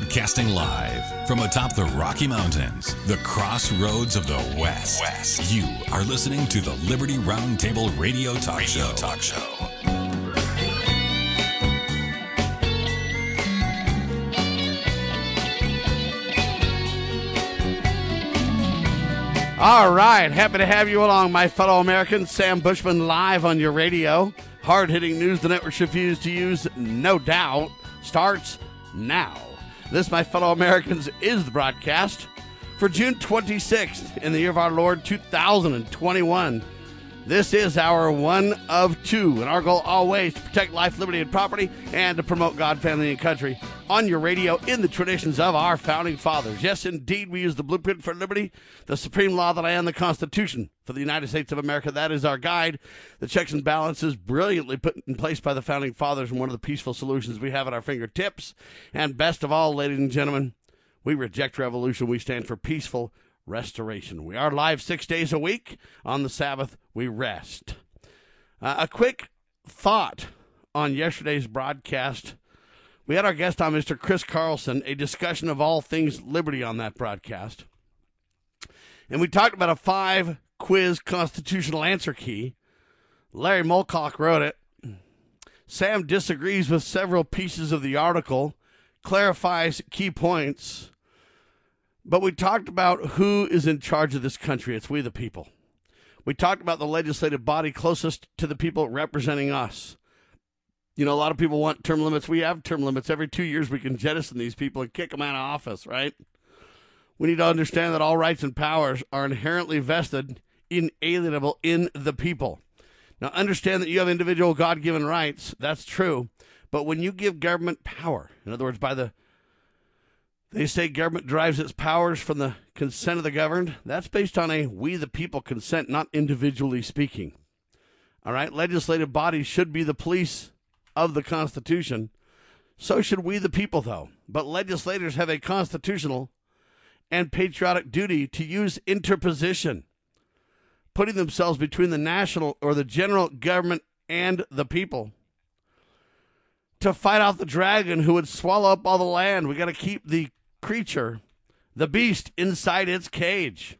Broadcasting live from atop the Rocky Mountains, the crossroads of the West. You are listening to the Liberty Roundtable Radio Talk Show. All right, happy to have you along, my fellow Americans. Sam Bushman live on your radio. Hard-hitting news the networks refuse to use, no doubt, starts now. This, my fellow Americans, is the broadcast for June 26th in the year of our Lord 2021. This is our one of two, and our goal always to protect life, liberty, and property, and to promote God, family, and country on your radio in the traditions of our founding fathers. Yes, indeed, we use the blueprint for liberty, the supreme law that I am, the Constitution for the United States of America. That is our guide. The checks and balances brilliantly put in place by the founding fathers, and one of the peaceful solutions we have at our fingertips. And best of all, ladies and gentlemen, we reject revolution. We stand for peaceful restoration. We are live 6 days a week. On the Sabbath, we rest. A quick thought on yesterday's broadcast. We had our guest on, Mr. Chris Carlson, a discussion of all things liberty on that broadcast. And we talked about a 5-quiz constitutional answer key. Larry Mulcock wrote it. Sam disagrees with several pieces of the article, clarifies key points. But we talked about who is in charge of this country. It's we the people. We talked about the legislative body closest to the people representing us. You know, a lot of people want term limits. We have term limits. Every 2 years we can jettison these people and kick them out of office, right? We need to understand that all rights and powers are inherently vested, inalienable in the people. Now, understand that you have individual God-given rights. That's true. But when you give government power, in other words, they say government derives its powers from the consent of the governed. That's based on a we the people consent, not individually speaking. All right? Legislative bodies should be the police of the Constitution. So should we the people, though. But legislators have a constitutional and patriotic duty to use interposition, putting themselves between the national or the general government and the people, to fight off the dragon who would swallow up all the land. We got to keep the creature, the beast, inside its cage.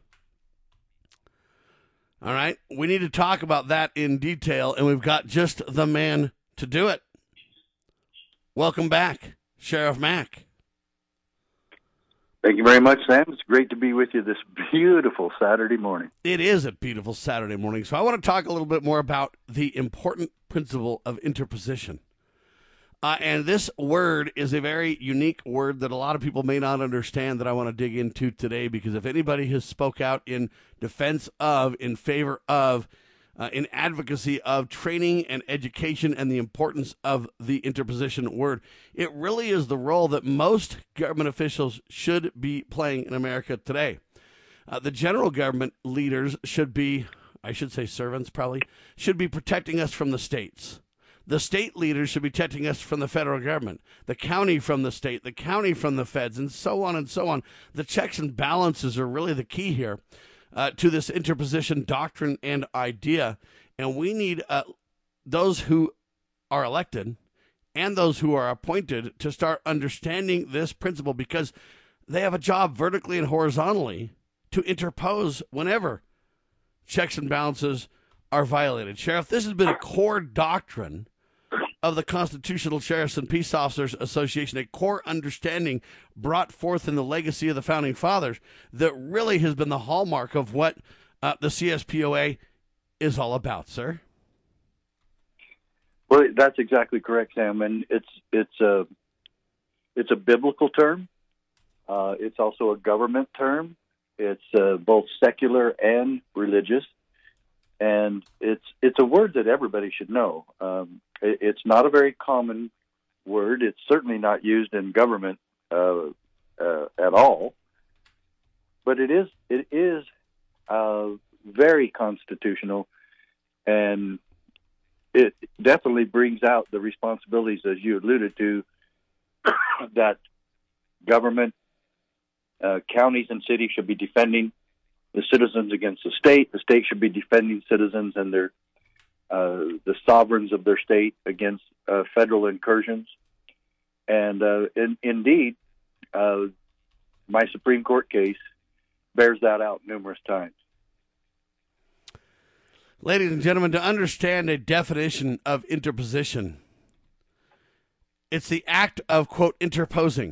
All right? We need to talk about that in detail, and we've got just the man to do it. Welcome back, Sheriff Mack. Thank you very much, Sam. It's great to be with you this beautiful Saturday morning. It is a beautiful Saturday morning. So I want to talk a little bit more about the important principle of interposition. And this word is a very unique word that a lot of people may not understand that I want to dig into today, because if anybody has spoke out in defense of, in favor of, in advocacy of training and education and the importance of the interposition word, it really is the role that most government officials should be playing in America today. The general government leaders should be, I should say servants probably, should be protecting us from the states. The state leaders should be protecting us from the federal government, the county from the state, the county from the feds, and so on and so on. The checks and balances are really the key here to this interposition doctrine and idea. And we need those who are elected and those who are appointed to start understanding this principle, because they have a job vertically and horizontally to interpose whenever checks and balances are violated. Sheriff, this has been a core doctrine of the Constitutional Sheriffs and Peace Officers Association, a core understanding brought forth in the legacy of the Founding Fathers that really has been the hallmark of what the CSPOA is all about, sir. Well, that's exactly correct, Sam, and it's a biblical term. It's also a government term. It's both secular and religious, and it's a word that everybody should know. It's not a very common word. It's certainly not used in government at all. But it is very constitutional, and it definitely brings out the responsibilities, as you alluded to, that government, counties and cities should be defending the citizens against the state. The state should be defending citizens and the sovereigns of their state against federal incursions. And indeed, my Supreme Court case bears that out numerous times. Ladies and gentlemen, to understand a definition of interposition, it's the act of, quote, interposing.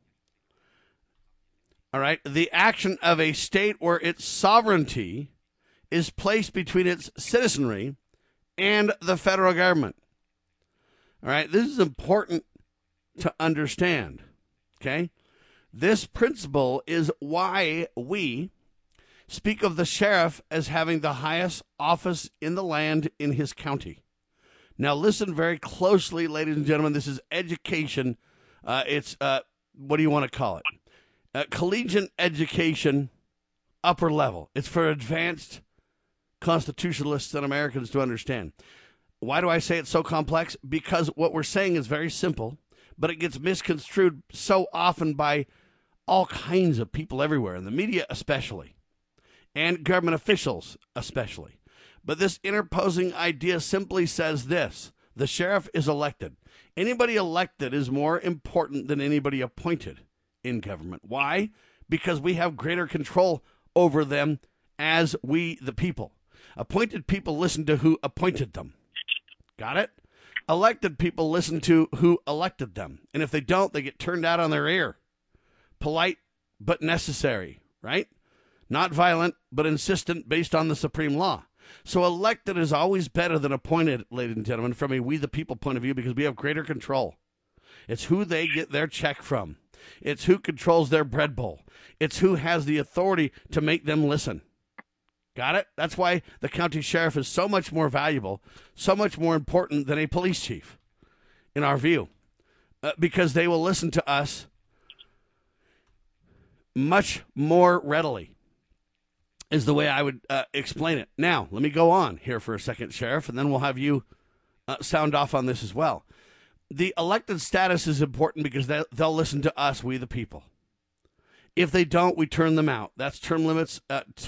All right? The action of a state where its sovereignty is placed between its citizenry and the federal government. All right? This is important to understand, okay? This principle is why we speak of the sheriff as having the highest office in the land in his county. Now, listen very closely, ladies and gentlemen. This is education. It's, what do you want to call it? Collegiate education, upper level. It's for advanced constitutionalists and Americans to understand. Why do I say it's so complex? Because what we're saying is very simple, but it gets misconstrued so often by all kinds of people everywhere, and the media especially, and government officials especially. But this interposing idea simply says this: the sheriff is elected. Anybody elected is more important than anybody appointed in government. Why? Because we have greater control over them as we, the people. Appointed people listen to who appointed them. Got it? Elected people listen to who elected them. And if they don't, they get turned out on their ear. Polite, but necessary, right? Not violent, but insistent based on the supreme law. So elected is always better than appointed, ladies and gentlemen, from a we the people point of view, because we have greater control. It's who they get their check from. It's who controls their bread bowl. It's who has the authority to make them listen. Got it? That's why the county sheriff is so much more valuable, so much more important than a police chief, in our view, because they will listen to us much more readily, is the way I would explain it. Now, let me go on here for a second, Sheriff, and then we'll have you sound off on this as well. The elected status is important because they'll listen to us, we the people. If they don't, we turn them out. That's term limits.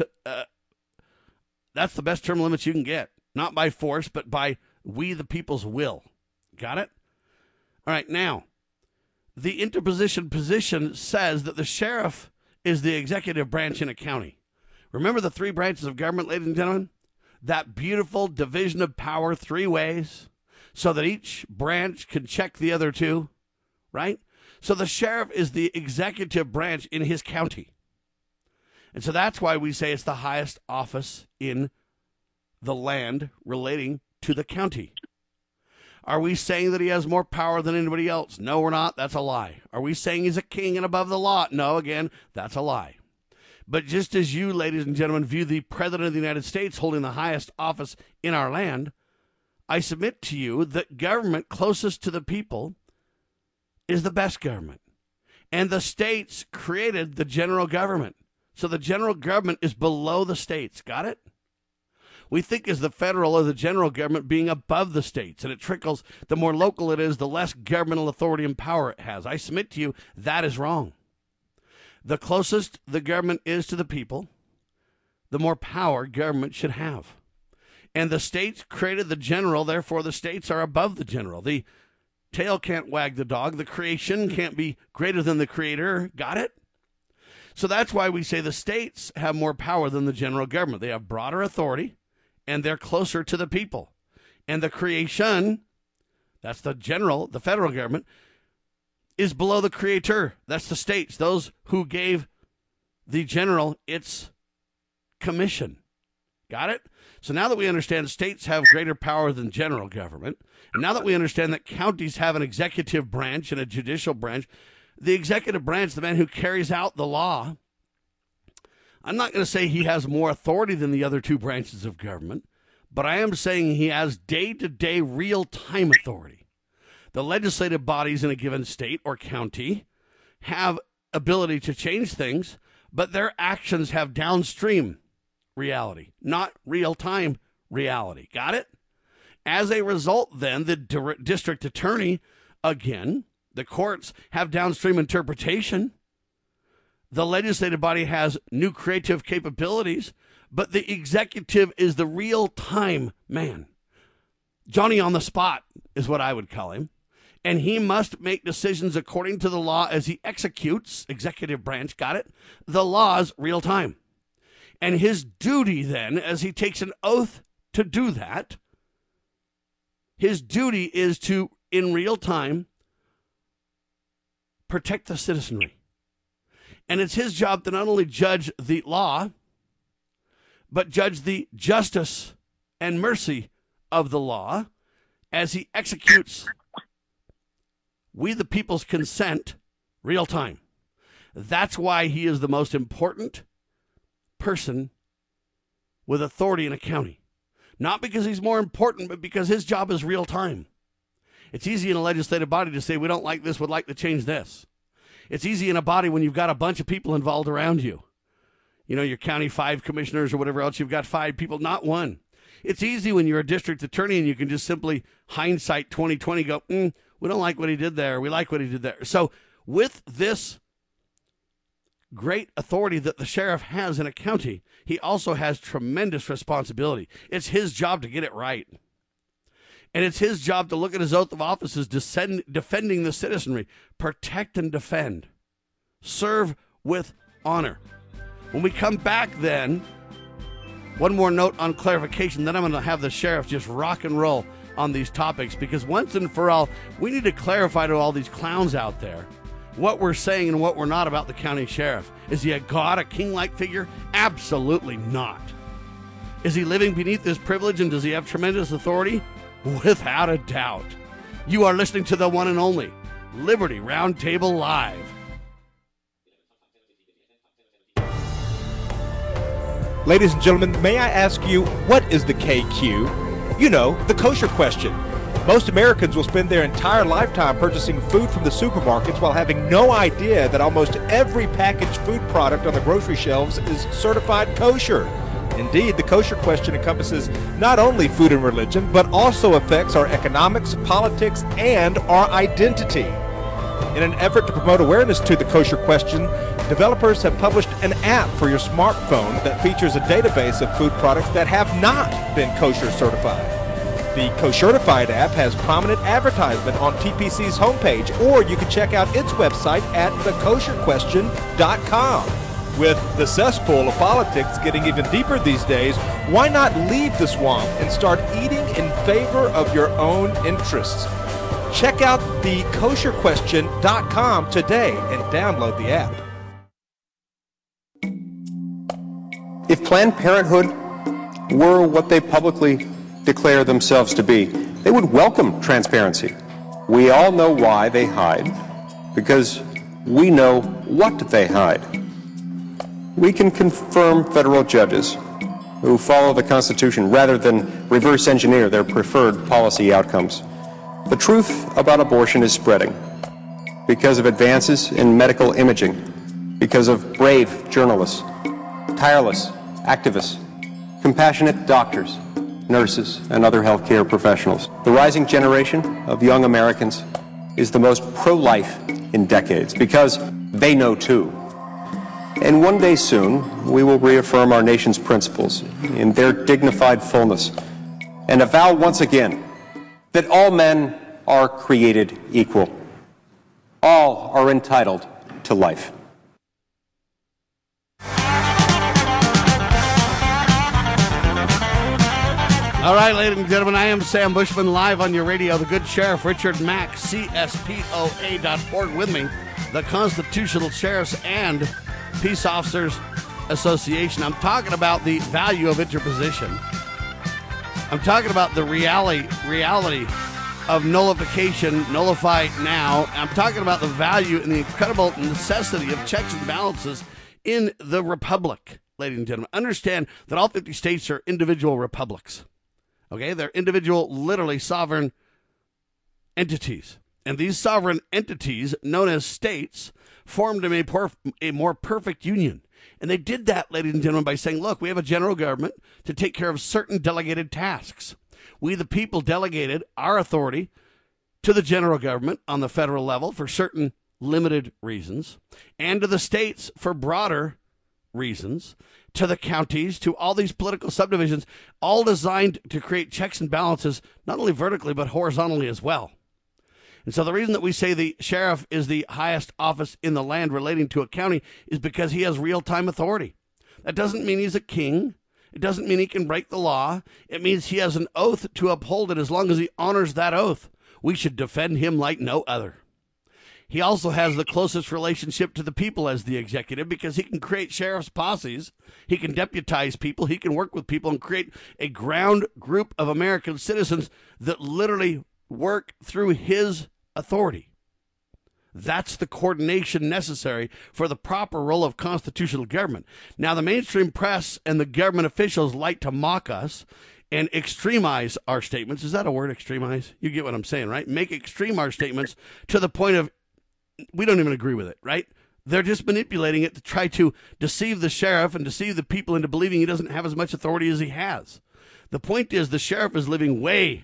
That's the best term limits you can get. Not by force, but by we the people's will. Got it? All right, now, the interposition position says that the sheriff is the executive branch in a county. Remember the three branches of government, ladies and gentlemen? That beautiful division of power 3 ways so that each branch can check the other two, right? So the sheriff is the executive branch in his county. And so that's why we say it's the highest office in the land relating to the county. Are we saying that he has more power than anybody else? No, we're not. That's a lie. Are we saying he's a king and above the law? No, again, that's a lie. But just as you, ladies and gentlemen, view the President of the United States holding the highest office in our land, I submit to you that government closest to the people is the best government. And the states created the general government. So the general government is below the states. Got it? We think as the federal or the general government being above the states, and it trickles. The more local it is, the less governmental authority and power it has. I submit to you that is wrong. The closest the government is to the people, the more power government should have. And the states created the general, therefore the states are above the general. The tail can't wag the dog. The creation can't be greater than the creator. Got it? So that's why we say the states have more power than the general government. They have broader authority, and they're closer to the people. And the creation, that's the general, the federal government, is below the creator. That's the states, those who gave the general its commission. Got it? So now that we understand states have greater power than general government, and now that we understand that counties have an executive branch and a judicial branch, the executive branch, the man who carries out the law, I'm not going to say he has more authority than the other two branches of government, but I am saying he has day-to-day real-time authority. The legislative bodies in a given state or county have ability to change things, but their actions have downstream reality, not real-time reality. Got it? As a result, then, the district attorney, again, the courts have downstream interpretation. The legislative body has new creative capabilities, but the executive is the real-time man. Johnny on the spot is what I would call him. And he must make decisions according to the law as he executes, executive branch, got it? The laws real time. And his duty then, as he takes an oath to do that, his duty is to, in real time, protect the citizenry. And it's his job to not only judge the law, but judge the justice and mercy of the law as he executes we the people's consent real time. That's why he is the most important person with authority in a county. Not because he's more important, but because his job is real time. It's easy in a legislative body to say, we don't like this, would like to change this. It's easy in a body when you've got a bunch of people involved around you. You know, your county 5 commissioners or whatever else, you've got 5 people, not one. It's easy when you're a district attorney and you can just simply hindsight 2020 go, we don't like what he did there. We like what he did there. So with this great authority that the sheriff has in a county, he also has tremendous responsibility. It's his job to get it right. And it's his job to look at his oath of office as defending the citizenry, protect and defend, serve with honor. When we come back then, one more note on clarification, then I'm going to have the sheriff just rock and roll on these topics, because once and for all, we need to clarify to all these clowns out there what we're saying and what we're not about the county sheriff. Is he a god, a king-like figure? Absolutely not. Is he living beneath his privilege, and does he have tremendous authority? Without a doubt. You are listening to the one and only Liberty Roundtable Live. Ladies and gentlemen, may I ask you, what is the KQ? You know, the kosher question. Most Americans will spend their entire lifetime purchasing food from the supermarkets while having no idea that almost every packaged food product on the grocery shelves is certified kosher. Indeed, the kosher question encompasses not only food and religion, but also affects our economics, politics, and our identity. In an effort to promote awareness to the kosher question, developers have published an app for your smartphone that features a database of food products that have not been kosher certified. The Koshertified app has prominent advertisement on TPC's homepage, or you can check out its website at thekosherquestion.com. With the cesspool of politics getting even deeper these days, why not leave the swamp and start eating in favor of your own interests? Check out thekosherquestion.com today and download the app. If Planned Parenthood were what they publicly declare themselves to be, they would welcome transparency. We all know why they hide, because we know what they hide. We can confirm federal judges who follow the Constitution rather than reverse engineer their preferred policy outcomes. The truth about abortion is spreading because of advances in medical imaging, because of brave journalists, tireless activists, compassionate doctors, nurses, and other healthcare professionals. The rising generation of young Americans is the most pro-life in decades because they know too. And one day soon, we will reaffirm our nation's principles in their dignified fullness and avow once again that all men are created equal. All are entitled to life. All right, ladies and gentlemen, I am Sam Bushman, live on your radio. The good Sheriff Richard Mack, CSPOA.org, with me, the Constitutional Sheriffs and Peace Officers Association. I'm talking about the value of interposition. I'm talking about the reality of nullification, nullify now. I'm talking about the value and the incredible necessity of checks and balances in the republic, ladies and gentlemen. Understand that all 50 states are individual republics. Okay, they're individual, literally sovereign entities. And these sovereign entities, known as states, formed a more perfect union. And they did that, ladies and gentlemen, by saying, look, we have a general government to take care of certain delegated tasks. We, the people, delegated our authority to the general government on the federal level for certain limited reasons, and to the states for broader reasons, to the counties, to all these political subdivisions, all designed to create checks and balances, not only vertically, but horizontally as well. And so the reason that we say the sheriff is the highest office in the land relating to a county is because he has real-time authority. That doesn't mean he's a king. It doesn't mean he can break the law. It means he has an oath to uphold it as long as he honors that oath. We should defend him like no other. He also has the closest relationship to the people as the executive because he can create sheriff's posses. He can deputize people. He can work with people and create a ground group of American citizens that literally work through his authority. That's the coordination necessary for the proper role of constitutional government. Now, the mainstream press and the government officials like to mock us and extremize our statements. Is that a word, extremize? You get what I'm saying, right? Make extreme our statements to the point of we don't even agree with it, right? They're just manipulating it to try to deceive the sheriff and deceive the people into believing he doesn't have as much authority as he has. The point is the sheriff is living way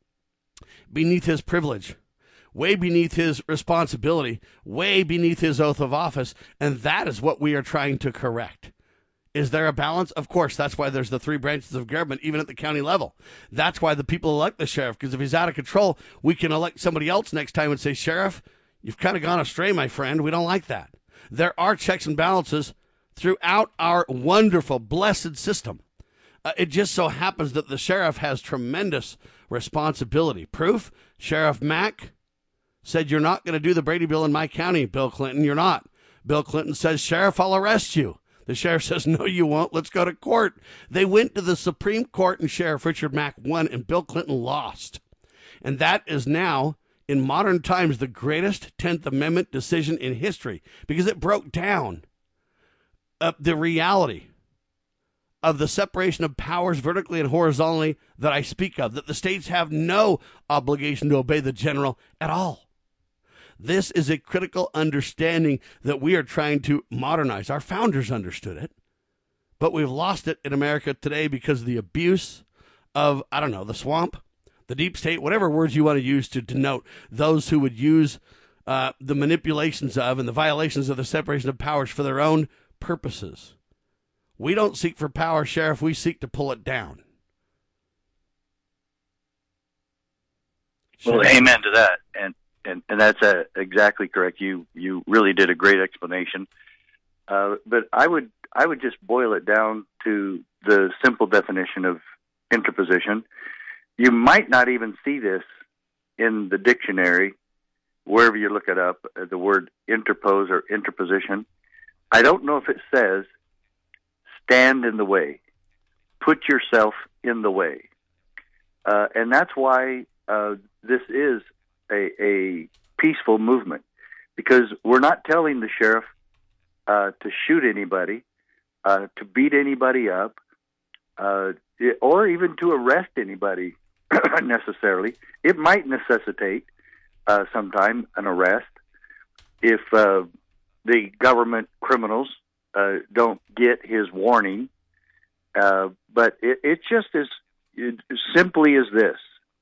beneath his privilege, way beneath his responsibility, way beneath his oath of office, and that is what we are trying to correct. Is there a balance? Of course, that's why there's the three branches of government, even at the county level. That's why the people elect the sheriff, because if he's out of control, we can elect somebody else next time and say, Sheriff, you've kind of gone astray, my friend. We don't like that. There are checks and balances throughout our wonderful, blessed system. It just so happens that the sheriff has tremendous responsibility. Proof, Sheriff Mack said, you're not going to do the Brady Bill in my county, Bill Clinton. You're not. Bill Clinton says, Sheriff, I'll arrest you. The sheriff says, no, you won't. Let's go to court. They went to the Supreme Court, and Sheriff Richard Mack won, and Bill Clinton lost. And that is now, in modern times, the greatest 10th Amendment decision in history, because it broke down the reality of the separation of powers vertically and horizontally that I speak of, that the states have no obligation to obey the general at all. This is a critical understanding that we are trying to modernize. Our founders understood it, but we've lost it in America today because of the abuse of, the swamp, the deep state, whatever words you want to use to denote those who would use the manipulations of and the violations of the separation of powers for their own purposes. We don't seek for power, Sheriff. We seek to pull it down. Well, amen to that. And that's exactly correct. You really did a great explanation. But I would just boil it down to the simple definition of interposition. You might not even see this in the dictionary, wherever you look it up, the word interpose or interposition. I don't know if it says stand in the way, put yourself in the way. And that's why this is a peaceful movement, because we're not telling the sheriff to shoot anybody, to beat anybody up, or even to arrest anybody necessarily. It might necessitate sometime an arrest if the government criminals don't get his warning. But it just is simply as this.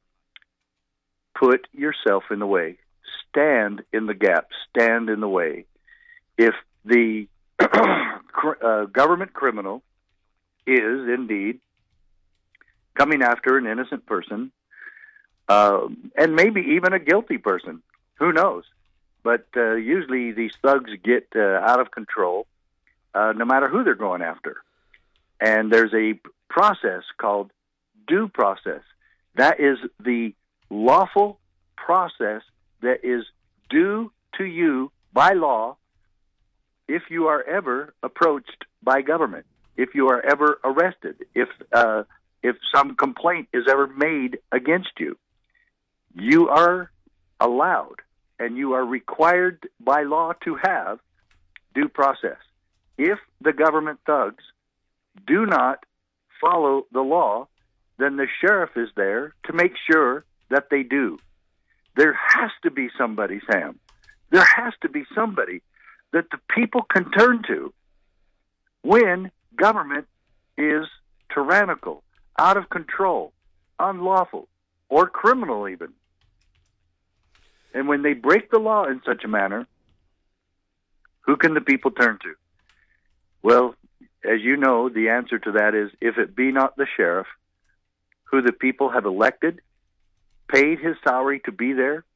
Put yourself in the way. Stand in the gap. Stand in the way. If the government criminal is indeed coming after an innocent person, and maybe even a guilty person, who knows? But usually these thugs get out of control no matter who they're going after. And there's a process called due process. That is the lawful process that is due to you by law if you are ever approached by government, if you are ever arrested, if some complaint is ever made against you. You are allowed and you are required by law to have due process. If the government thugs do not follow the law, then the sheriff is there to make sure that they do. There has to be somebody, Sam. There has to be somebody that the people can turn to when government is tyrannical, out of control, unlawful, or criminal even. And when they break the law in such a manner, who can the people turn to? Well, as you know, the answer to that is, if it be not the sheriff, who the people have elected, paid his salary to be there,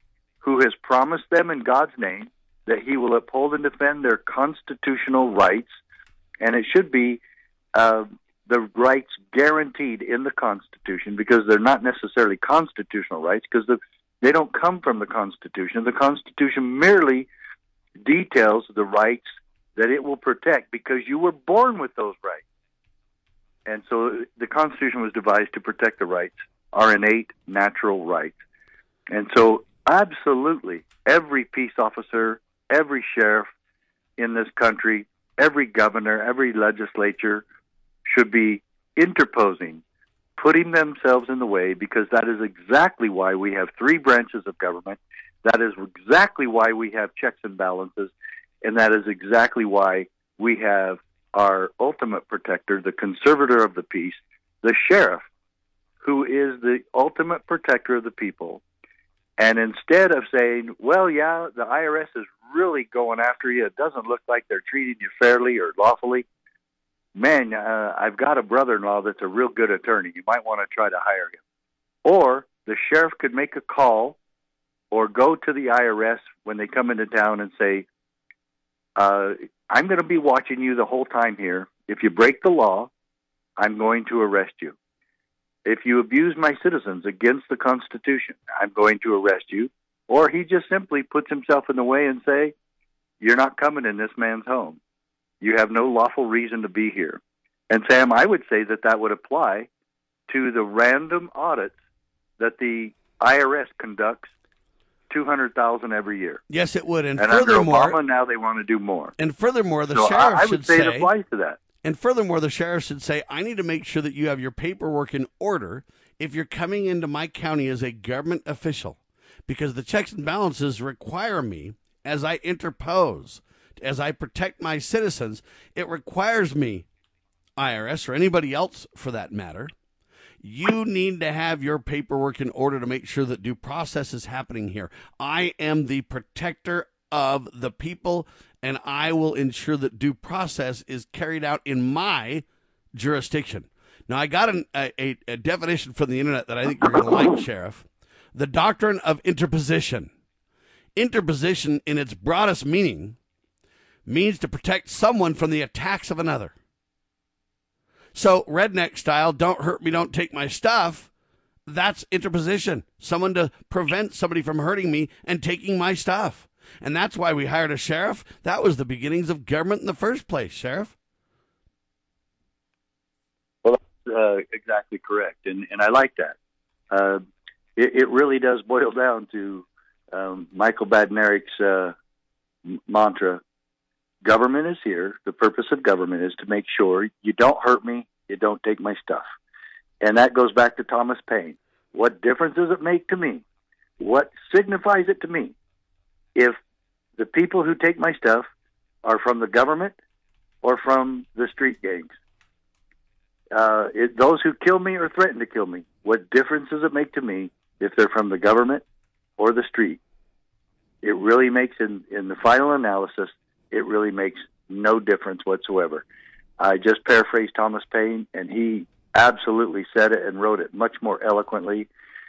who has promised them in God's name that he will uphold and defend their constitutional rights, and it should be the rights guaranteed in the Constitution, because they're not necessarily constitutional rights, because they don't come from the Constitution. The Constitution merely details the rights that it will protect because you were born with those rights. And so the Constitution was devised to protect the rights, our innate natural rights. And so absolutely every peace officer, every sheriff in this country, every governor, every legislature should be interposing, putting themselves in the way, because that is exactly why we have three branches of government. That is exactly why we have checks and balances, and that is exactly why we have our ultimate protector, the conservator of the peace, the sheriff, who is the ultimate protector of the people. And instead of saying, well, yeah, the IRS is really going after you, it doesn't look like they're treating you fairly or lawfully, man, I've got a brother-in-law that's a real good attorney. You might want to try to hire him. Or the sheriff could make a call or go to the IRS when they come into town and say, I'm going to be watching you the whole time here. If you break the law, I'm going to arrest you. If you abuse my citizens against the Constitution, I'm going to arrest you. Or he just simply puts himself in the way and say, you're not coming in this man's home. You have no lawful reason to be here. And Sam, I would say that that would apply to the random audits that the IRS conducts 200,000 every year. Yes, it would. And furthermore, under Obama, now they want to do more. And furthermore, the sheriff I would say it applies to that. And furthermore, the sheriff should say, I need to make sure that you have your paperwork in order if you're coming into my county as a government official, because the checks and balances require me, as I interpose, as I protect my citizens, it requires me, IRS or anybody else for that matter, you need to have your paperwork in order to make sure that due process is happening here. I am the protector of the people, and I will ensure that due process is carried out in my jurisdiction. Now, I got a definition from the internet that I think you're going to like, Sheriff. The doctrine of interposition. Interposition, in its broadest meaning, means to protect someone from the attacks of another. So, redneck style, don't hurt me, don't take my stuff, that's interposition. Someone to prevent somebody from hurting me and taking my stuff. And that's why we hired a sheriff. That was the beginnings of government in the first place, Sheriff. Well, that's exactly correct. And I like that. It really does boil down to Michael Badneric's mantra. Government is here. The purpose of government is to make sure you don't hurt me, you don't take my stuff. And that goes back to Thomas Paine. What difference does it make to me? What signifies it to me if the people who take my stuff are from the government or from the street gangs? Those who kill me or threaten to kill me, what difference does it make to me if they're from the government or the street? It really makes, in the final analysis, it really makes no difference whatsoever. I just paraphrased Thomas Paine, and he absolutely said it and wrote it much more eloquently.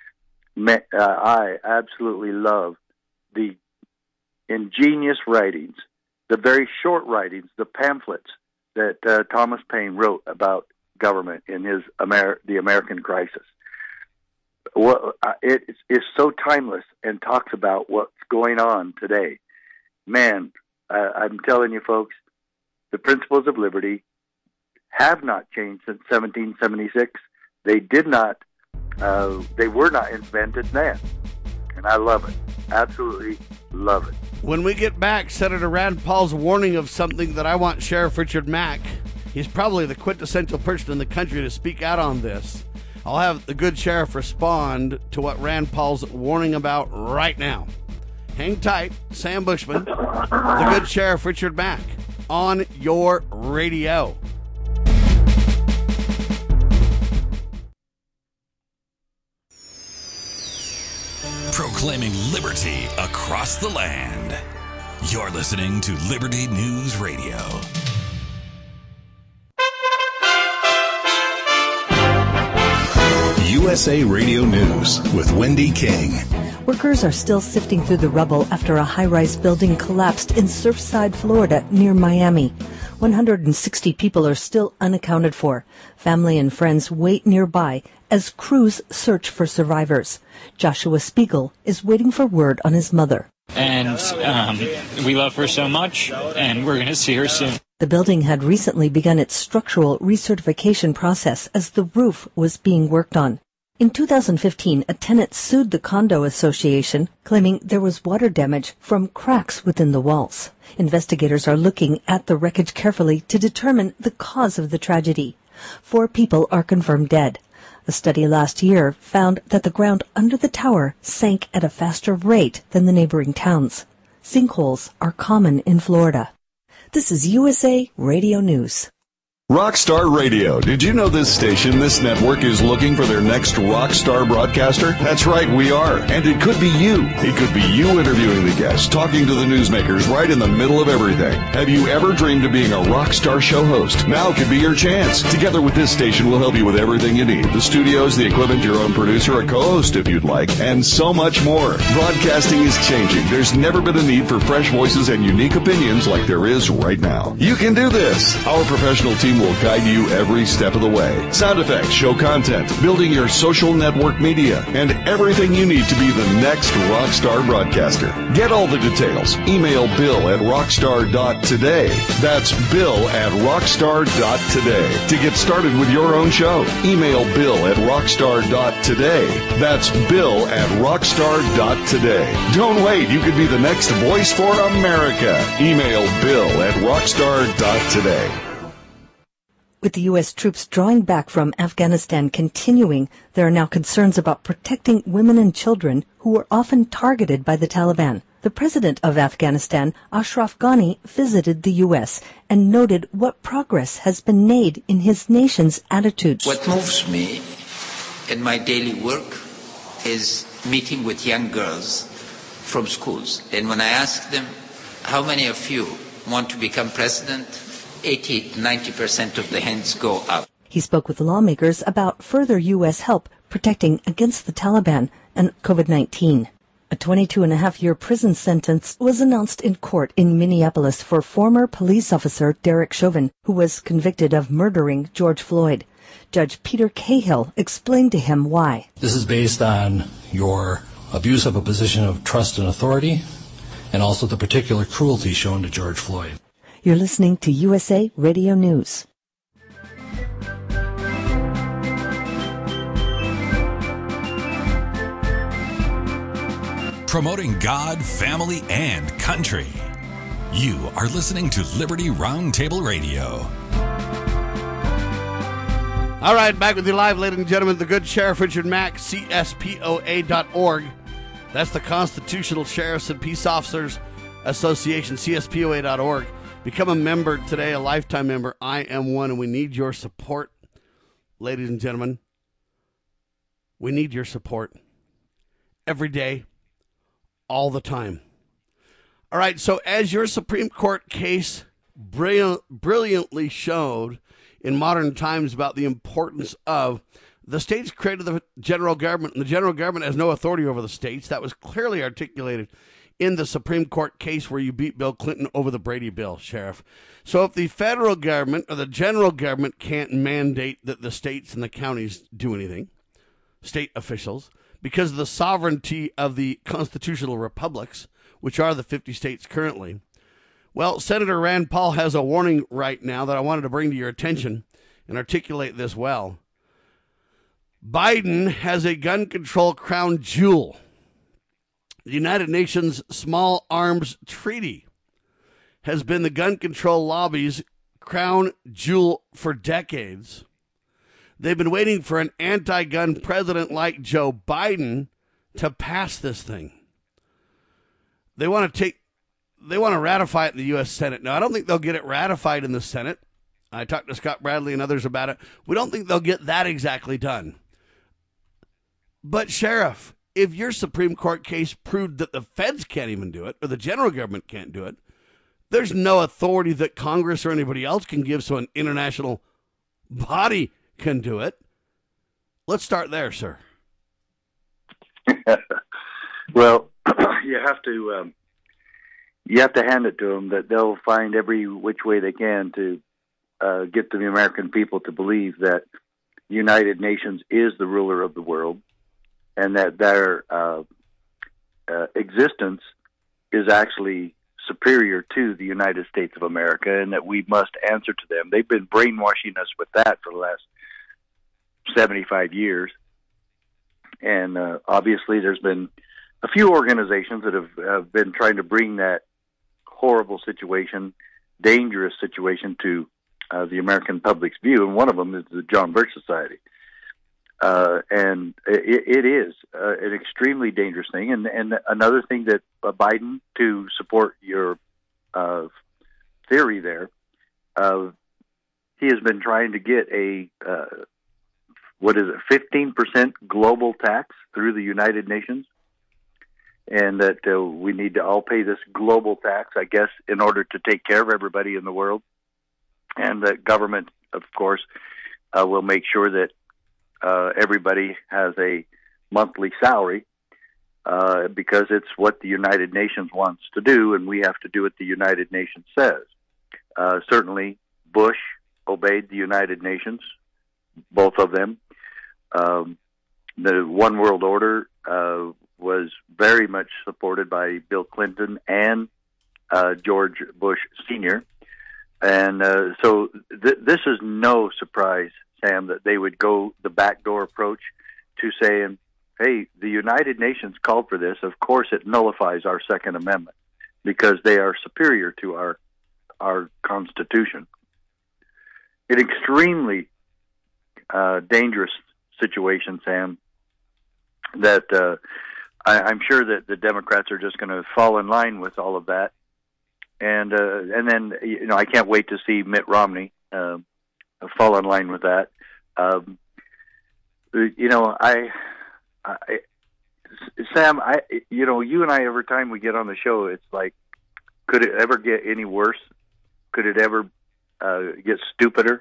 I absolutely love the ingenious writings, the very short writings, the pamphlets that Thomas Paine wrote about government in his The American Crisis. Well, it is so timeless and talks about what's going on today. Man, I'm telling you, folks, the principles of liberty have not changed since 1776. They did not. They were not invented then, and I love it. Absolutely love it. When we get back, Senator Rand Paul's warning of something that I want Sheriff Richard Mack. He's probably the quintessential person in the country to speak out on this. I'll have the good sheriff respond to what Rand Paul's warning about right now. Hang tight. Sam Bushman, the good Sheriff Richard Mack, on your radio. Proclaiming liberty across the land. You're listening to Liberty News Radio. USA Radio News with Wendy King. Workers are still sifting through the rubble after a high-rise building collapsed in Surfside, Florida, near Miami. 160 people are still unaccounted for. Family and friends wait nearby as crews search for survivors. Joshua Spiegel is waiting for word on his mother. And we love her so much, and we're going to see her soon. The building had recently begun its structural recertification process as the roof was being worked on. In 2015, a tenant sued the condo association, claiming there was water damage from cracks within the walls. Investigators are looking at the wreckage carefully to determine the cause of the tragedy. 4 people are confirmed dead. A study last year found that the ground under the tower sank at a faster rate than the neighboring towns. Sinkholes are common in Florida. This is USA Radio News. Rockstar Radio. Did you know this station, this network, is looking for their next rockstar broadcaster? That's right, we are. And it could be you. It could be you interviewing the guests, talking to the newsmakers right in the middle of everything. Have you ever dreamed of being a rockstar show host? Now could be your chance. Together with this station, we'll help you with everything you need. The studios, the equipment, your own producer, a co-host if you'd like, and so much more. Broadcasting is changing. There's never been a need for fresh voices and unique opinions like there is right now. You can do this. Our professional team will guide you every step of the way. Sound effects, show content, building your social network media, and everything you need to be the next rockstar broadcaster. Get all the details. Email bill@rockstar.today. That's bill@rockstar.today. To get started with your own show, email bill@rockstar.today. That's bill@rockstar.today. Don't wait. You could be the next voice for America. Email bill@rockstar.today. With the U.S. troops drawing back from Afghanistan continuing, there are now concerns about protecting women and children who are often targeted by the Taliban. The president of Afghanistan, Ashraf Ghani, visited the U.S. and noted what progress has been made in his nation's attitudes. What moves me in my daily work is meeting with young girls from schools. And when I ask them, how many of you want to become president? 80-90% of the hands go up. He spoke with lawmakers about further U.S. help protecting against the Taliban and COVID-19. A 22-and-a-half-year prison sentence was announced in court in Minneapolis for former police officer Derek Chauvin, who was convicted of murdering George Floyd. Judge Peter Cahill explained to him why. This is based on your abuse of a position of trust and authority, and also the particular cruelty shown to George Floyd. You're listening to USA Radio News. Promoting God, family, and country. You are listening to Liberty Roundtable Radio. All right, back with you live, ladies and gentlemen. The good Sheriff Richard Mack, CSPOA.org. That's the Constitutional Sheriffs and Peace Officers Association, CSPOA.org. Become a member today, a lifetime member. I am one, and we need your support, ladies and gentlemen. We need your support every day, all the time. All right, so as your Supreme Court case brilliantly showed in modern times about the importance of the states created the general government, and the general government has no authority over the states. That was clearly articulated in the Supreme Court case where you beat Bill Clinton over the Brady bill, Sheriff. So if the federal government or the general government can't mandate that the states and the counties do anything, state officials, because of the sovereignty of the constitutional republics, which are the 50 states currently, well, Senator Rand Paul has a warning right now that I wanted to bring to your attention and articulate this well. Biden has a gun control crown jewel. The United Nations Small Arms Treaty has been the gun control lobby's crown jewel for decades. They've been waiting for an anti-gun president like Joe Biden to pass this thing. They want to ratify it in the U.S. Senate. Now, I don't think they'll get it ratified in the Senate. I talked to Scott Bradley and others about it. We don't think they'll get that exactly done. But, Sheriff, if your Supreme Court case proved that the feds can't even do it, or the general government can't do it, there's no authority that Congress or anybody else can give, so an international body can do it. Let's start there, sir. Well, you have to hand it to them that they'll find every which way they can to get the American people to believe that the United Nations is the ruler of the world, and that their existence is actually superior to the United States of America, and that we must answer to them. They've been brainwashing us with that for the last 75 years. And obviously there's been a few organizations that have been trying to bring that horrible situation, dangerous situation to the American public's view, and one of them is the John Birch Society. And it is an extremely dangerous thing. And another thing that Biden, to support your theory there, he has been trying to get a 15% global tax through the United Nations, and that we need to all pay this global tax, I guess, in order to take care of everybody in the world. And the government, of course, will make sure that everybody has a monthly salary, because it's what the United Nations wants to do, and we have to do what the United Nations says. Certainly, Bush obeyed the United Nations, both of them. The One World Order was very much supported by Bill Clinton and George Bush Sr. And so this is no surprise, Sam, that they would go the backdoor approach to saying, hey, the United Nations called for this. Of course, it nullifies our Second Amendment because they are superior to our Constitution. An extremely dangerous situation, Sam, that I'm sure that the Democrats are just going to fall in line with all of that. And then, I can't wait to see Mitt Romney fall in line with that. Sam, you and I, every time we get on the show, it's like, could it ever get any worse? Could it ever get stupider?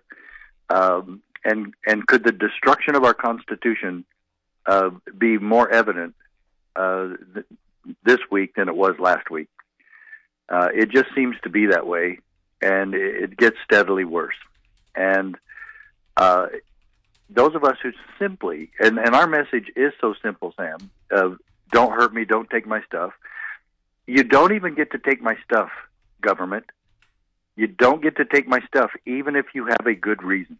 And could the destruction of our Constitution be more evident this week than it was last week? It just seems to be that way, and it gets steadily worse. And those of us who simply, and our message is so simple, Sam, don't hurt me, don't take my stuff. You don't even get to take my stuff, government. You don't get to take my stuff, even if you have a good reason.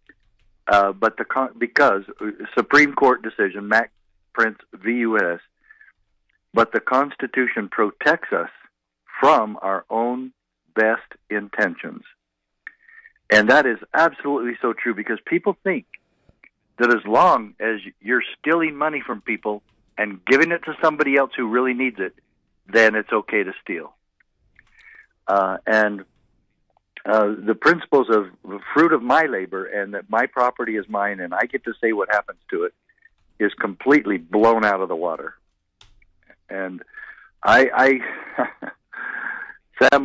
Because Supreme Court decision, Mac Prince v. U.S., but the Constitution protects us from our own best intentions. And that is absolutely so true, because people think that as long as you're stealing money from people and giving it to somebody else who really needs it, then it's okay to steal. And the principles of the fruit of my labor, and that my property is mine and I get to say what happens to it, is completely blown out of the water. And I Sam,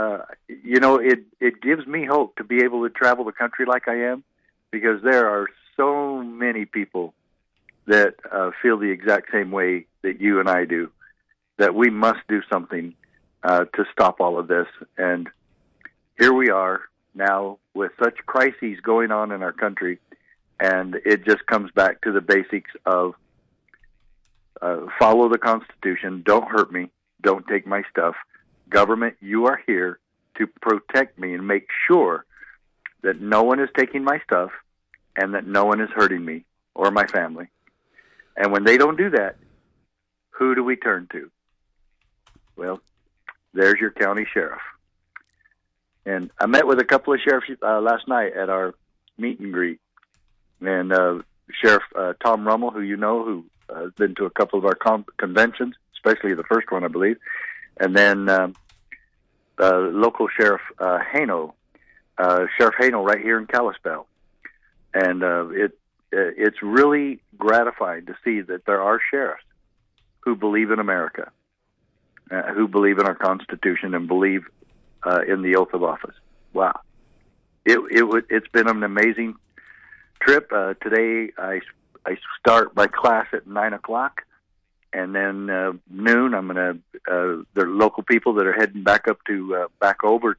it gives me hope to be able to travel the country like I am, because there are so many people that feel the exact same way that you and I do, that we must do something to stop all of this. And here we are now with such crises going on in our country, and it just comes back to the basics of follow the Constitution, don't hurt me, don't take my stuff. Government, you are here to protect me and make sure that no one is taking my stuff and that no one is hurting me or my family. And when they don't do that, who do we turn to? Well, there's your county sheriff. And I met with a couple of sheriffs last night at our meet and greet. And Sheriff Tom Rummel, who you know, who has been to a couple of our conventions, especially the first one, I believe. And then local Sheriff Haino, Sheriff Haino right here in Kalispell. And it's really gratifying to see that there are sheriffs who believe in America, who believe in our Constitution and believe in the oath of office. Wow. It's been an amazing trip. Today I start my class at 9:00, and then noon I'm going to. There are local people that are heading back over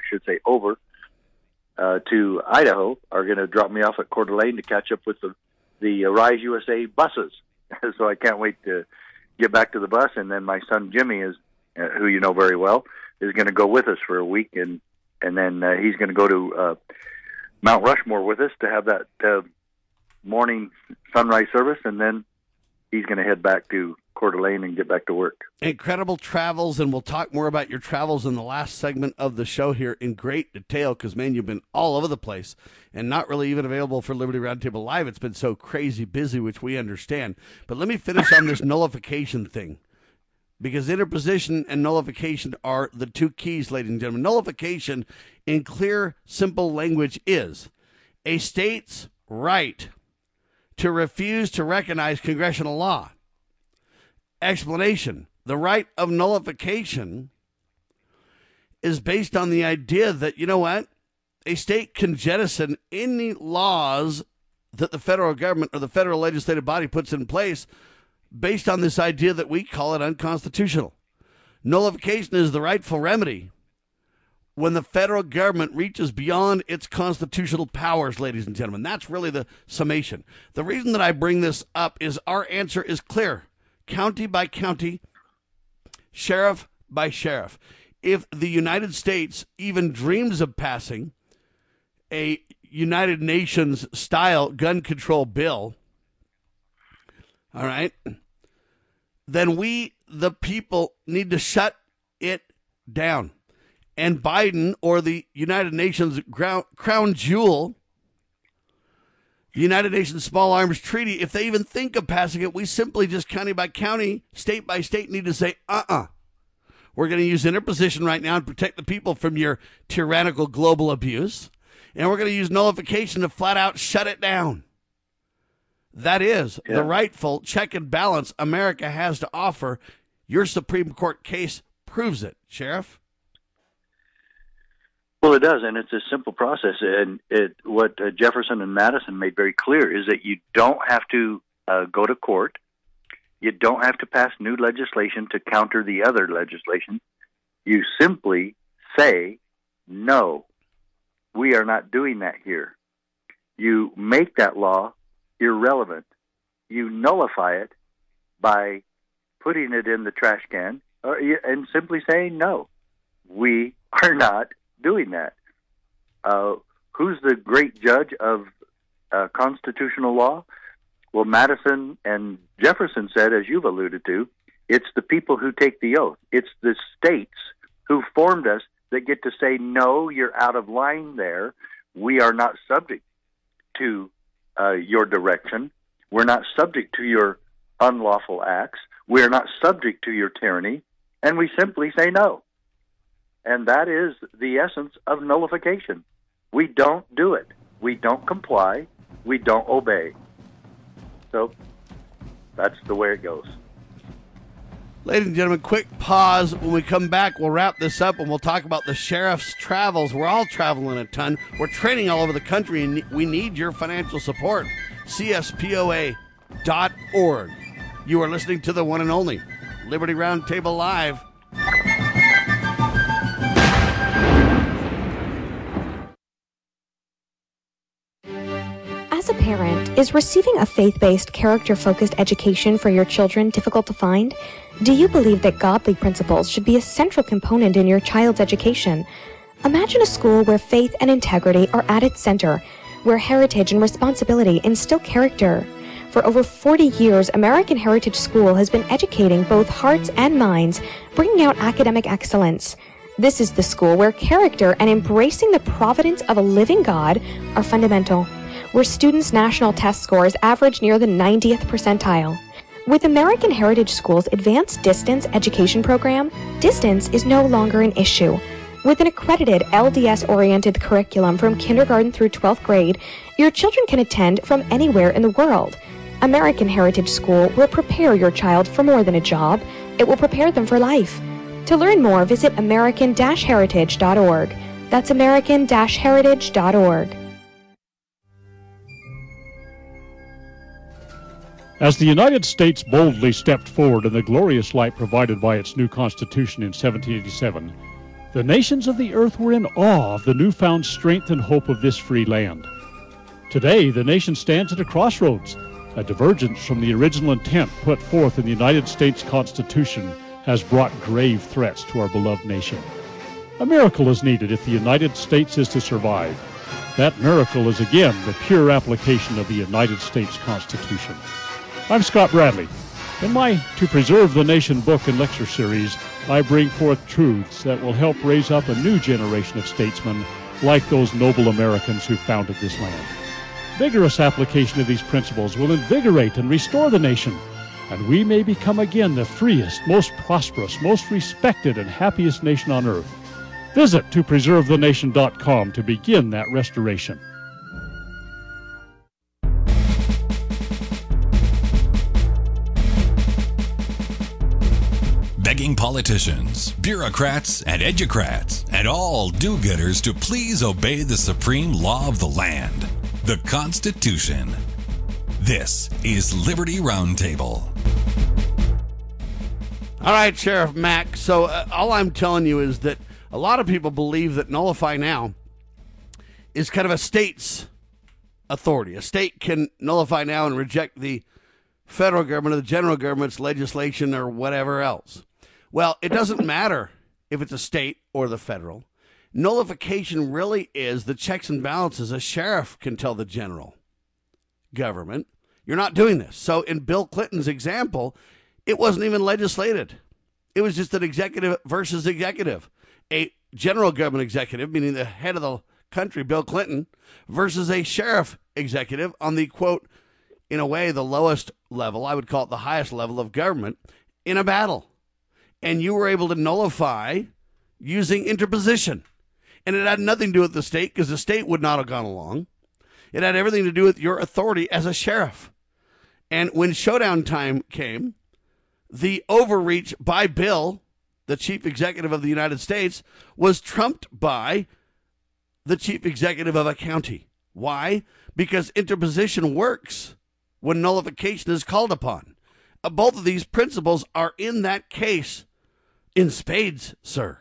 to Idaho are going to drop me off at Coeur d'Alene to catch up with the Rise USA buses. So I can't wait to get back to the bus. And then my son Jimmy is, who you know very well, is going to go with us for a week, and then he's going to go to Mount Rushmore with us to have that morning sunrise service, and then he's going to head back to Coeur d'Alene and get back to work. Incredible travels, and we'll talk more about your travels in the last segment of the show here in great detail, because, man, you've been all over the place and not really even available for Liberty Roundtable Live. It's been so crazy busy, which we understand. But let me finish on this nullification thing, because interposition and nullification are the two keys, ladies and gentlemen. Nullification, in clear, simple language, is a state's right to refuse to recognize congressional law. Explanation: the right of nullification is based on the idea that, you know what, a state can jettison any laws that the federal government or the federal legislative body puts in place based on this idea that we call it unconstitutional. Nullification is the rightful remedy when the federal government reaches beyond its constitutional powers, ladies and gentlemen. That's really the summation. The reason that I bring this up is our answer is clear. County by county, sheriff by sheriff. If the United States even dreams of passing a United Nations style gun control bill, all right, then we, the people, need to shut it down. And Biden, or the United Nations crown jewel, the United Nations Small Arms Treaty, if they even think of passing it, we simply just county by county, state by state need to say, we're going to use interposition right now and protect the people from your tyrannical global abuse. And we're going to use nullification to flat out shut it down. That is the rightful check and balance America has to offer. Your Supreme Court case proves it, Sheriff. Well, it does, and it's a simple process. And what Jefferson and Madison made very clear is that you don't have to go to court. You don't have to pass new legislation to counter the other legislation. You simply say, no, we are not doing that here. You make that law irrelevant. You nullify it by putting it in the trash can and simply saying, no, we are not doing that. Who's the great judge of constitutional law? Well, Madison and Jefferson said, as you've alluded to, it's the people who take the oath. It's the states who formed us that get to say, no, you're out of line there. We are not subject to your direction. We're not subject to your unlawful acts. We are not subject to your tyranny. And we simply say no. And that is the essence of nullification. We don't do it. We don't comply. We don't obey. So that's the way it goes. Ladies and gentlemen, quick pause. When we come back, we'll wrap this up and we'll talk about the sheriff's travels. We're all traveling a ton. We're training all over the country, and we need your financial support. CSPOA.org. You are listening to the one and only Liberty Roundtable Live. As a parent, is receiving a faith-based, character-focused education for your children difficult to find? Do you believe that godly principles should be a central component in your child's education? Imagine a school where faith and integrity are at its center, where heritage and responsibility instill character. For over 40 years, American Heritage School has been educating both hearts and minds, bringing out academic excellence. This is the school where character and embracing the providence of a living God are fundamental, where students' national test scores average near the 90th percentile. With American Heritage School's advanced distance education program, distance is no longer an issue. With an accredited LDS-oriented curriculum from kindergarten through 12th grade, your children can attend from anywhere in the world. American Heritage School will prepare your child for more than a job. It will prepare them for life. To learn more, visit American-Heritage.org. That's American-Heritage.org. As the United States boldly stepped forward in the glorious light provided by its new Constitution in 1787, the nations of the earth were in awe of the newfound strength and hope of this free land. Today, the nation stands at a crossroads. A divergence from the original intent put forth in the United States Constitution has brought grave threats to our beloved nation. A miracle is needed if the United States is to survive. That miracle is again the pure application of the United States Constitution. I'm Scott Bradley. In my To Preserve the Nation book and lecture series, I bring forth truths that will help raise up a new generation of statesmen like those noble Americans who founded this land. Vigorous application of these principles will invigorate and restore the nation, and we may become again the freest, most prosperous, most respected, and happiest nation on earth. Visit topreservethenation.com to begin that restoration. Begging politicians, bureaucrats, and educrats, and all do-gooders to please obey the supreme law of the land, the Constitution. This is Liberty Roundtable. All right, Sheriff Mack. So all I'm telling you is that a lot of people believe that Nullify Now is kind of a state's authority. A state can nullify now and reject the federal government or the general government's legislation or whatever else. Well, it doesn't matter if it's a state or the federal. Nullification really is the checks and balances. A sheriff can tell the general government, you're not doing this. So in Bill Clinton's example, it wasn't even legislated. It was just an executive versus executive. A general government executive, meaning the head of the country, Bill Clinton, versus a sheriff executive on the, quote, in a way, the lowest level, I would call it the highest level of government, in a battle. And you were able to nullify using interposition. And it had nothing to do with the state because the state would not have gone along. It had everything to do with your authority as a sheriff. And when showdown time came, the overreach by Bill, the chief executive of the United States, was trumped by the chief executive of a county. Why? Because interposition works when nullification is called upon. Both of these principles are in that case in spades, sir.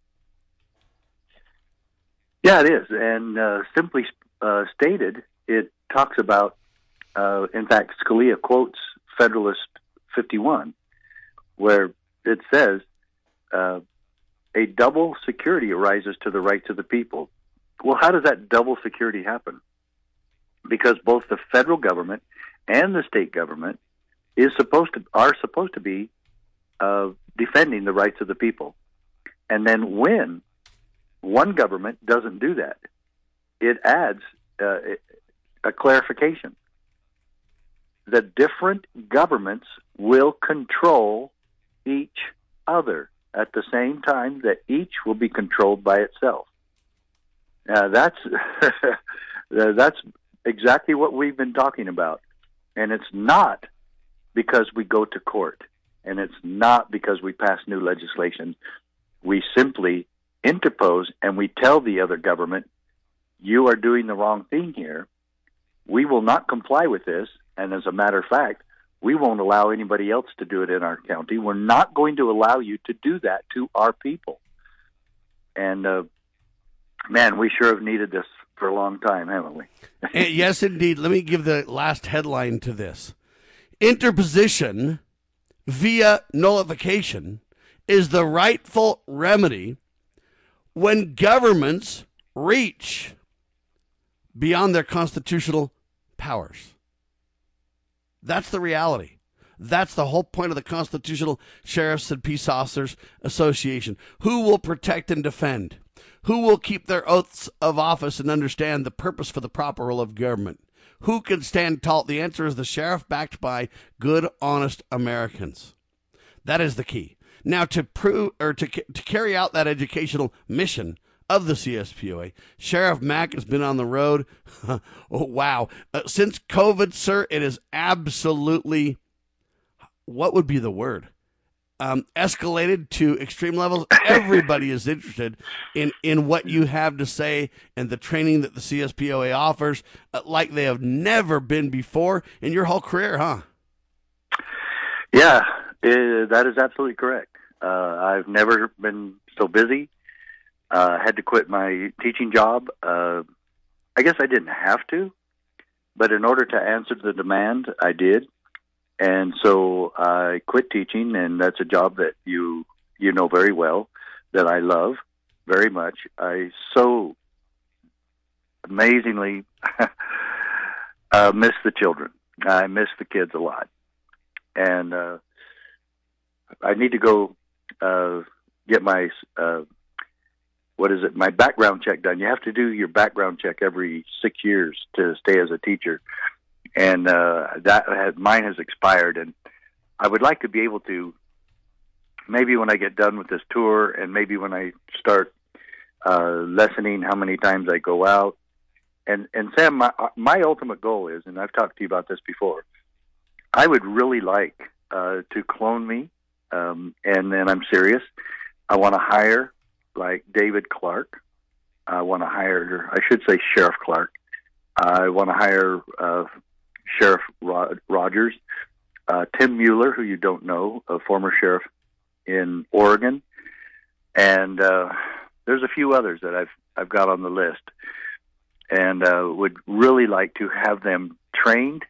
Yeah, it is. And simply stated, it talks about, in fact, Scalia quotes Federalist 51, where it says, a double security arises to the rights of the people. Well, how does that double security happen? Because both the federal government and the state government are supposed to be defending the rights of the people. And then when one government doesn't do that, it adds a clarification. The different governments will control each other at the same time that each will be controlled by itself. That's exactly what we've been talking about. And it's not because we go to court, and it's not because we pass new legislation. We simply interpose and we tell the other government, you are doing the wrong thing here. We will not comply with this. And as a matter of fact, we won't allow anybody else to do it in our county. We're not going to allow you to do that to our people. And, man, we sure have needed this for a long time, haven't we? Yes, indeed. Let me give the last headline to this. Interposition via nullification is the rightful remedy when governments reach beyond their constitutional powers. That's the reality. That's the whole point of the Constitutional Sheriffs and Peace Officers Association. Who will protect and defend? Who will keep their oaths of office and understand the purpose for the proper role of government? Who can stand tall? The answer is the sheriff, backed by good, honest Americans. That is the key. Now, to carry out that educational mission of the CSPOA, Sheriff Mack has been on the road. Oh, wow. Since COVID, sir, it is absolutely, what would be the word? Escalated to extreme levels. Everybody is interested in what you have to say and the training that the CSPOA offers like they have never been before in your whole career, huh? Yeah, that is absolutely correct. I've never been so busy. Had to quit my teaching job. I guess I didn't have to, but in order to answer the demand, I did. And so I quit teaching, and that's a job that you know very well, that I love very much. I so amazingly miss the children. I miss the kids a lot. And I need to go get my my background check done. You have to do your background check every 6 years to stay as a teacher, and mine has expired. And I would like to be able to, maybe when I get done with this tour, and maybe when I start lessening how many times I go out. And Sam, my ultimate goal is, and I've talked to you about this before, I would really like to clone me, and then I'm serious. I want to hire like David Clark. I want to hire, I should say Sheriff Clark. I want to hire Sheriff Rogers, Tim Mueller, who you don't know, a former sheriff in Oregon, and there's a few others that I've got on the list, and would really like to have them trained,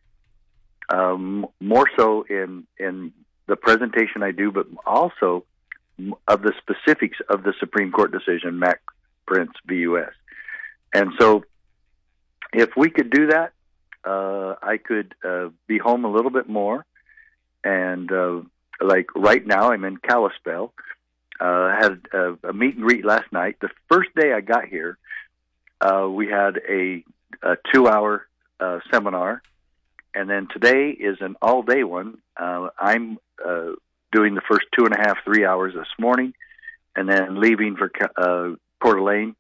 more so in the presentation I do, but also of the specifics of the Supreme Court decision, Mac Prince v. U.S. And so if we could do that, I could be home a little bit more. And like right now, I'm in Kalispell. Had a meet and greet last night. The first day I got here, we had a 2-hour seminar. And then today is an all-day one. I'm doing the first 2.5, 3 hours this morning, and then leaving for Coeur d'Alene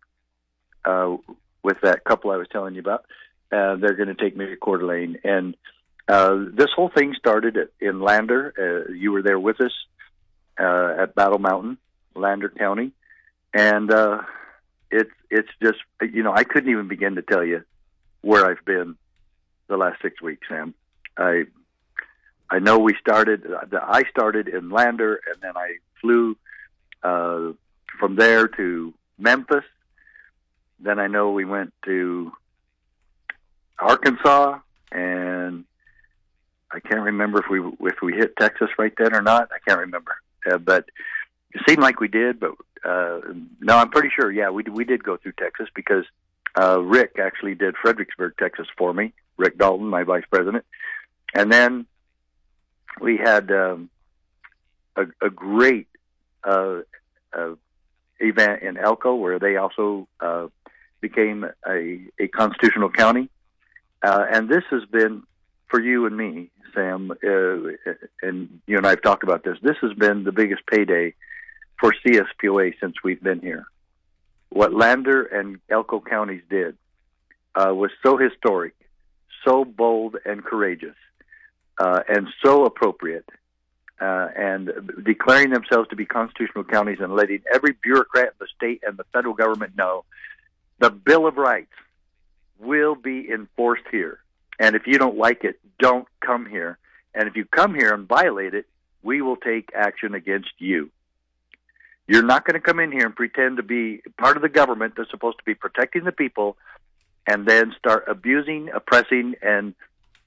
with that couple I was telling you about. They're going to take me to Coeur d'Alene. And this whole thing started in Lander. You were there with us at Battle Mountain, Lander County. And it's just, I couldn't even begin to tell you where I've been the last 6 weeks, Sam. I know I started in Lander, and then I flew from there to Memphis. Then I know we went to Arkansas, and I can't remember if we hit Texas right then or not. I can't remember, but it seemed like we did. But no, I'm pretty sure. Yeah, we did go through Texas because Rick actually did Fredericksburg, Texas for me. Rick Dalton, my vice president. And then we had a great event in Elko where they also became a constitutional county. And this has been, for you and me, Sam, and you and I have talked about this, this has been the biggest payday for CSPOA since we've been here. What Lander and Elko counties did was so historic, so bold and courageous, and so appropriate, and declaring themselves to be constitutional counties and letting every bureaucrat in the state and the federal government know the Bill of Rights will be enforced here. And if you don't like it, don't come here. And if you come here and violate it, we will take action against you. You're not going to come in here and pretend to be part of the government that's supposed to be protecting the people and then start abusing, oppressing, and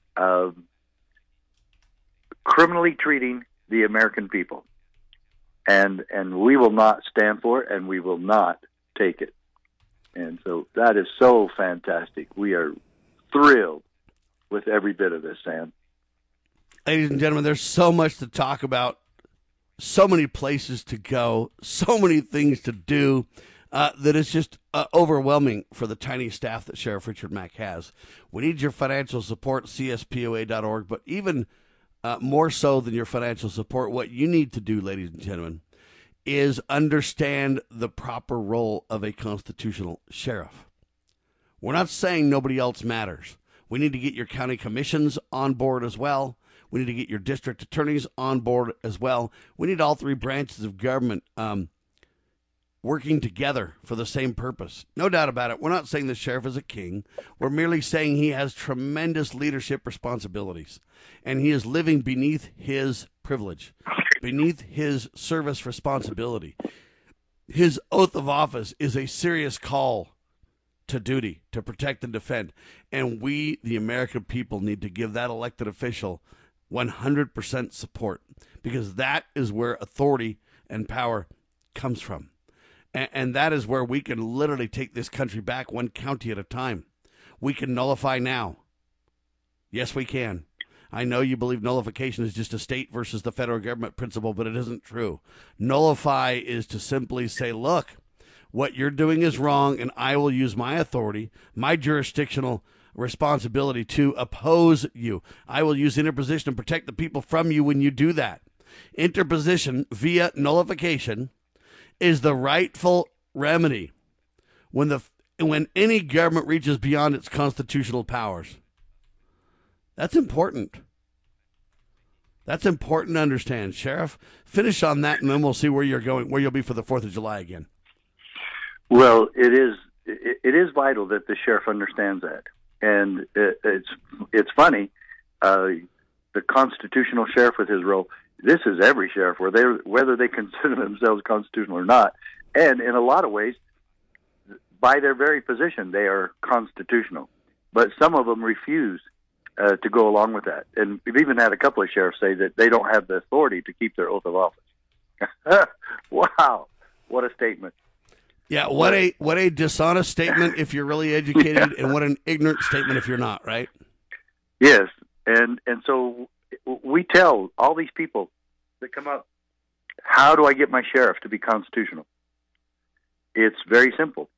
criminally treating the American people. And we will not stand for it, and we will not take it. And so that is so fantastic. We are thrilled with every bit of this, Sam. Ladies and gentlemen, there's so much to talk about, so many places to go, so many things to do, that it's just overwhelming for the tiny staff that Sheriff Richard Mack has. We need your financial support, CSPOA.org, but even more so than your financial support, what you need to do, ladies and gentlemen, is understand the proper role of a constitutional sheriff. We're not saying nobody else matters. We need to get your county commissions on board as well. We need to get your district attorneys on board as well. We need all three branches of government working together for the same purpose. No doubt about it. We're not saying the sheriff is a king. We're merely saying he has tremendous leadership responsibilities, and he is living beneath his privilege, beneath his service responsibility. His oath of office is a serious call to duty, to protect and defend. And we, the American people, need to give that elected official 100% support, because that is where authority and power comes from. And that is where we can literally take this country back one county at a time. We can nullify now. Yes, we can. I know you believe nullification is just a state versus the federal government principle, but it isn't true. Nullify is to simply say, look, what you're doing is wrong, and I will use my authority, my jurisdictional responsibility to oppose you. I will use interposition and protect the people from you when you do that. Interposition via nullification is the rightful remedy when any government reaches beyond its constitutional powers. That's important. That's important to understand. Sheriff, finish on that, and then we'll see where you're going, where you'll be for the 4th of July again. Well, it is vital that the sheriff understands that, and it's funny. The constitutional sheriff with his role. This is every sheriff, whether they consider themselves constitutional or not, and in a lot of ways, by their very position, they are constitutional. But some of them refuse to go along with that, and we've even had a couple of sheriffs say that they don't have the authority to keep their oath of office. Wow, what a statement! Yeah, what a dishonest statement if you're really educated, and what an ignorant statement if you're not, right? Yes, and so we tell all these people that come up, how do I get my sheriff to be constitutional? It's very simple.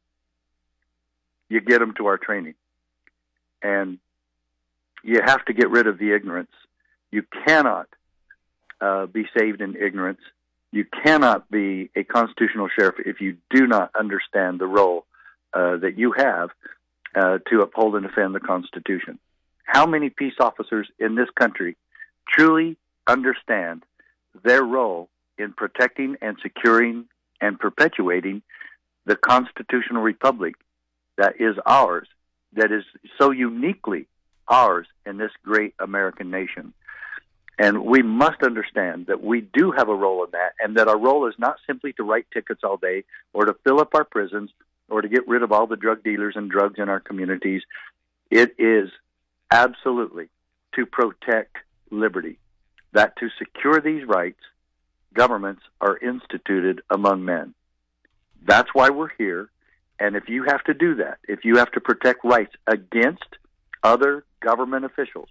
You get them to our training, and you have to get rid of the ignorance. You cannot be saved in ignorance. You cannot be a constitutional sheriff if you do not understand the role that you have to uphold and defend the Constitution. How many peace officers in this country truly understand their role in protecting and securing and perpetuating the constitutional republic that is ours, that is so uniquely ours in this great American nation? And we must understand that we do have a role in that, and that our role is not simply to write tickets all day or to fill up our prisons or to get rid of all the drug dealers and drugs in our communities. It is absolutely to protect liberty, that to secure these rights, governments are instituted among men. That's why we're here. And if you have to do that, if you have to protect rights against other government officials,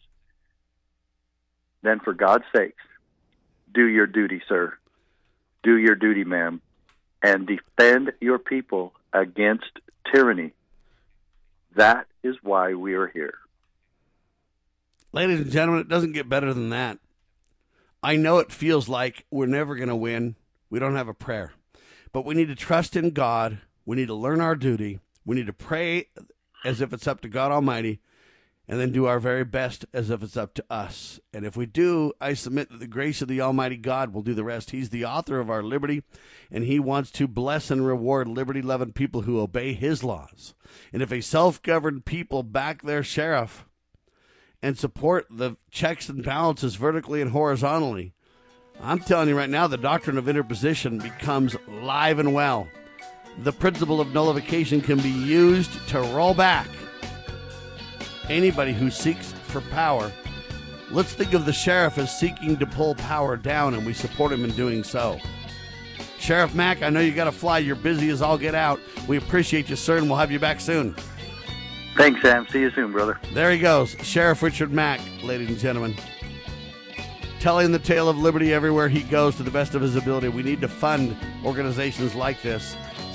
then for God's sakes, do your duty, sir. Do your duty, ma'am, and defend your people against tyranny. That is why we are here. Ladies and gentlemen, it doesn't get better than that. I know it feels like we're never going to win. We don't have a prayer. But we need to trust in God. We need to learn our duty. We need to pray as if it's up to God Almighty, and then do our very best as if it's up to us. And if we do, I submit that the grace of the Almighty God will do the rest. He's the author of our liberty, and he wants to bless and reward liberty-loving people who obey his laws. And if a self-governed people back their sheriff and support the checks and balances vertically and horizontally, I'm telling you right now, the doctrine of interposition becomes live and well. The principle of nullification can be used to roll back anybody who seeks for power. Let's think of the sheriff as seeking to pull power down, and we support him in doing so. Sheriff Mack, I know you got to fly. You're busy as all get out. We appreciate you, sir, and we'll have you back soon. Thanks, Sam. See you soon, brother. There he goes, Sheriff Richard Mack, ladies and gentlemen. Telling the tale of liberty everywhere he goes to the best of his ability. We need to fund organizations like this.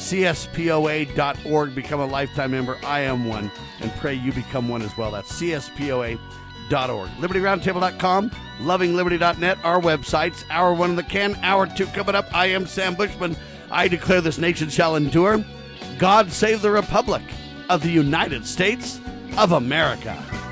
CSPOA.org. Become a lifetime member. I am one, and pray you become one as well. That's CSPOA.org. LibertyRoundtable.com. LovingLiberty.net. Our websites. Hour 1 in the can. Hour 2 coming up. I am Sam Bushman. I declare this nation shall endure. God save the Republic of the United States of America.